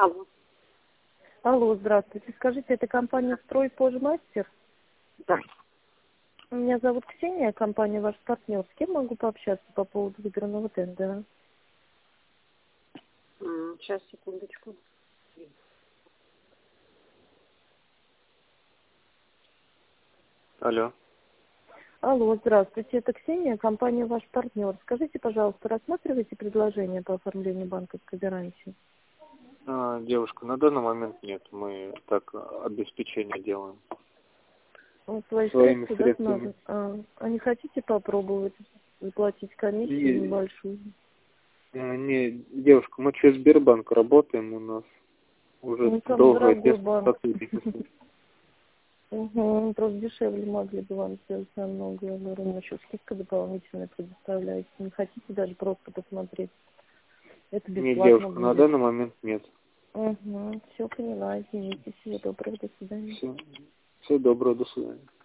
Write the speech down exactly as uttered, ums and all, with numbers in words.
Алло. Алло, здравствуйте. Скажите, это компания «Стройпожмастер»? Да. Меня зовут Ксения, компания «Ваш партнер». С кем могу пообщаться по поводу выигранного тендера? М, Сейчас, секундочку. Алло. Алло, здравствуйте. Это Ксения, компания «Ваш партнер». Скажите, пожалуйста, рассматриваете предложение по оформлению банковской гарантии? А, девушка, на данный момент нет. Мы так а, обеспечение делаем. Вот свои Своими средства, да, средствами. надо? А, а не хотите попробовать заплатить комиссию Не, небольшую? а, не, девушка, мы через Сбербанк работаем, у нас уже Ну, там долгое дорогой тесное банк. сотрудничество. Угу, просто дешевле могли бы вам сделать намного. Я говорю, ну, еще скидка дополнительная предоставляете. Не хотите даже просто посмотреть? Это Нет, бесплатно девушка, на будет. данный момент нет. Угу, все поняла, извините. Всего доброго, до свидания. Все, все доброго, до свидания.